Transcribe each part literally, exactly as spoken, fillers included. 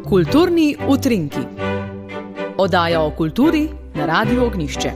Kulturni utrinki. Oddaja o kulturi na Radiu Ognjišče.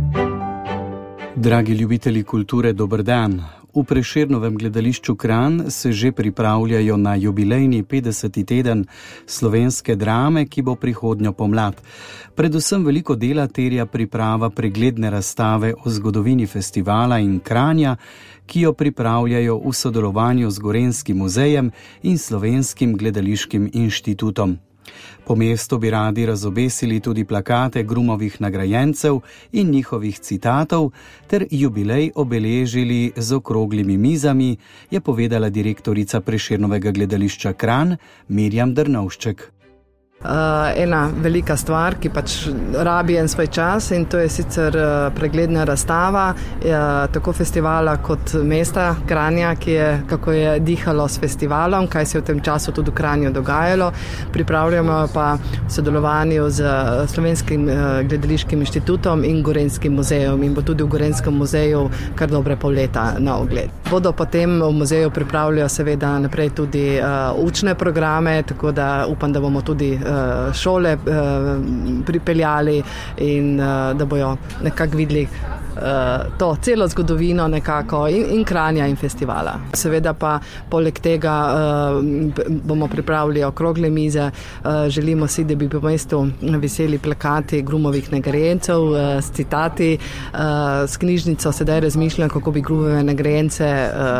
Dragi ljubitelji kulture, dober dan. V Prešernovem gledališču Kranj se že pripravljajo na jubilejni petdeseti teden slovenske drame, ki bo prihodnjo pomlad. Predvsem veliko dela terja priprava pregledne razstave o zgodovini festivala in Kranja, ki jo pripravljajo v sodelovanju z Gorenjskim muzejem in Slovenskim gledališkim inštitutom. Po mestu bi radi razobesili tudi plakate Grumovih nagrajencev in njihovih citatov ter jubilej obeležili z okroglimi mizami, je povedala direktorica Prešernovega gledališča Kranj Mirjam Drnovšček. Uh, ena velika stvar, ki pač rabi en svoj čas, in to je sicer uh, pregledna razstava uh, tako festivala kot mesta Kranja, ki je, kako je dihalo s festivalom, kaj se je v tem času tudi v Kranju dogajalo. Pripravljamo pa v sodelovanju z Slovenskim uh, gledališkim inštitutom in Gorenjskim muzejem, in bo tudi v Gorenjskem muzeju kar dobre pol leta na ogled. Bodo potem v muzeju pripravljajo seveda naprej tudi uh, učne programe, tako da upam, da bomo tudi uh, šole pripeljali in da bojo nekako videli to celo zgodovino nekako in, in Kranja in festivala. Seveda pa poleg tega bomo pripravili okrogle mize. Želimo si, da bi po mestu viseli plakati Grumovih nagrajencev s citati. S knjižnico sedaj razmišljam, kako bi Grumove nagrajence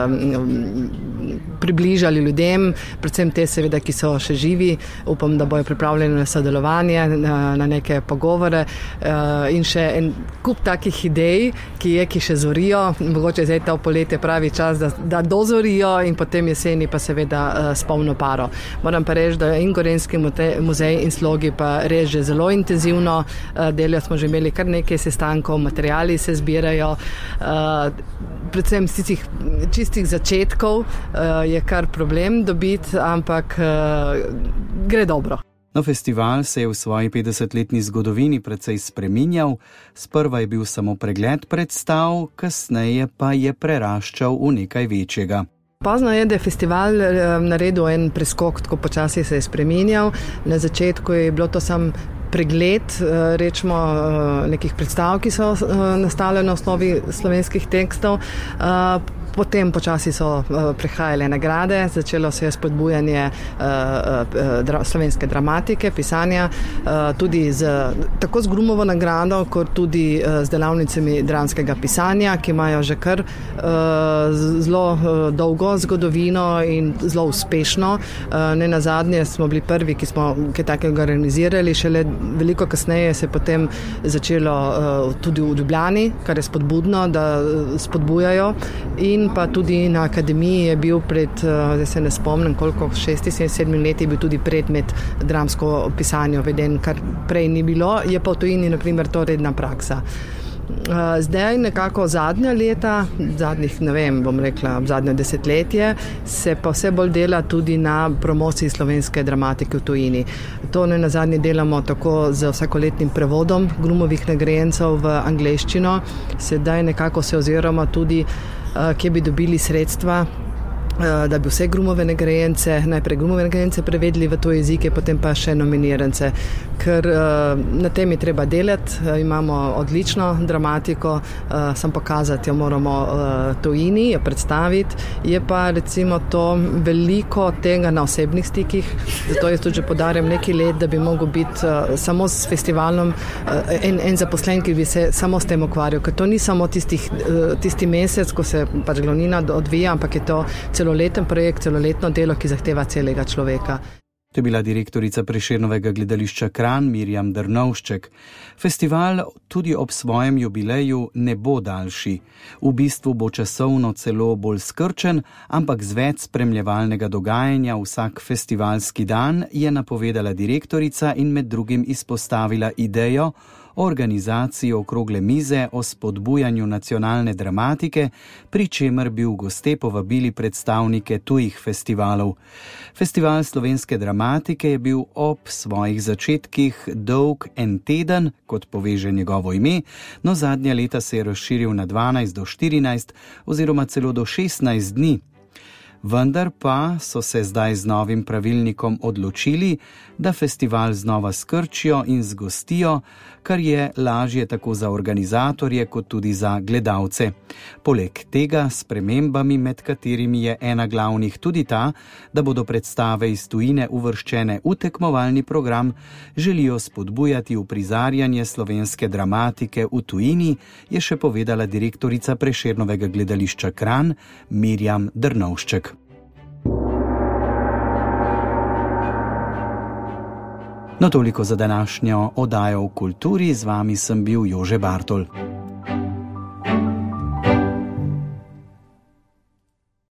približali ljudem, predvsem te seveda, ki so še živi. Upam, da bojo pripravljeni na sodelovanje, na, na neke pogovore in še en kup takih idej, ki je, ki še zorijo. Mogoče zdaj ta poletje pravi čas, da, da dozorijo in potem jeseni pa seveda uh, s polno paro. Moram pa reči, da in Gorenjski muzej in Slogi pa res že zelo intenzivno uh, delajo. Smo že imeli kar nekaj sestankov, materiali se zbirajo. Uh, predvsem z tistih čistih začetkov uh, je kar problem dobiti, ampak uh, gre dobro. No, festival se je v svoji petdesetletni zgodovini precej spreminjal. Sprva je bil samo pregled predstav, kasneje pa je preraščal v nekaj večjega. Pozno je, da je festival naredil en preskok, tako počasi se je spreminjal. Na začetku je bilo to sam pregled, rečemo, nekih predstav, ki so nastale na osnovi slovenskih tekstov. Potem počasi so uh, prehajale nagrade, začelo se je spodbujanje uh, uh, dra, slovenske dramatike, pisanja, uh, tudi z, tako z Grumovo nagrado, kot tudi uh, z delavnicami dramskega pisanja, ki imajo že kar uh, zelo uh, dolgo zgodovino in zelo uspešno. Uh, ne nazadnje smo bili prvi, ki smo kaj takega organizirali, šele veliko kasneje se je potem začelo uh, tudi v Ljubljani, kar je spodbudno, da spodbujajo. In In pa tudi na akademiji je bil pred, zdaj se ne spomnim, koliko, šest, sedem leti je bil tudi predmet dramsko pisanje uveden, kar prej ni bilo, je pa v tujini, na primer, to redna praksa. Zdaj nekako zadnja leta, zadnjih, ne vem, bom rekla, zadnje desetletje, se pa vse bolj dela tudi na promociji slovenske dramatike v tujini. To ne nazadnje delamo tako z vsakoletnim prevodom Grumovih nagrajencev v angleščino. Sedaj nekako se oziramo tudi, kje bi dobili sredstva, da bi vse Grumove nagrajence, najprej Grumove nagrajence prevedli v to jezike, potem pa še nominirance. Ker na tem je treba delati, imamo odlično dramatiko, sam pokazati jo moramo tujini, jo predstaviti. Je pa recimo to veliko tega na osebnih stikih, zato jaz tudi že podarjam nekaj let, da bi mogel biti samo s festivalom en, en zaposlen, ki bi se samo s tem ukvarjal, ker to ni samo tistih, tisti mesec, ko se pač glavnina odvija, ampak je to celoleten projekt, celoletno delo, ki zahteva celega človeka. To je bila direktorica Prešernovega gledališča Kranj Mirjam Drnovšček. Festival tudi ob svojem jubileju ne bo daljši. V bistvu bo časovno celo bolj skrčen, ampak z več spremljevalnega dogajanja vsak festivalski dan, je napovedala direktorica in med drugim izpostavila idejo o organizaciji okrogle mize o spodbujanju nacionalne dramatike, pri čemer bi v goste povabili predstavnike tujih festivalov. Festival slovenske dramatike je bil ob svojih začetkih dolg en teden, kot poveže njegovo ime, no zadnja leta se je razširil na dvanajst do štirinajst oziroma celo do šestnajst dni. Vendar pa so se zdaj z novim pravilnikom odločili, da festival znova skrčijo in zgostijo, kar je lažje tako za organizatorje kot tudi za gledalce. Poleg tega s spremembami, med katerimi je ena glavnih tudi ta, da bodo predstave iz tujine uvrščene v tekmovalni program, želijo spodbujati uprizarjanje slovenske dramatike v tujini, je še povedala direktorica Prešernovega gledališča Kranj Mirjam Drnovšček. No, toliko za današnjo oddajo v kulturi, z vami sem bil Jože Bartol.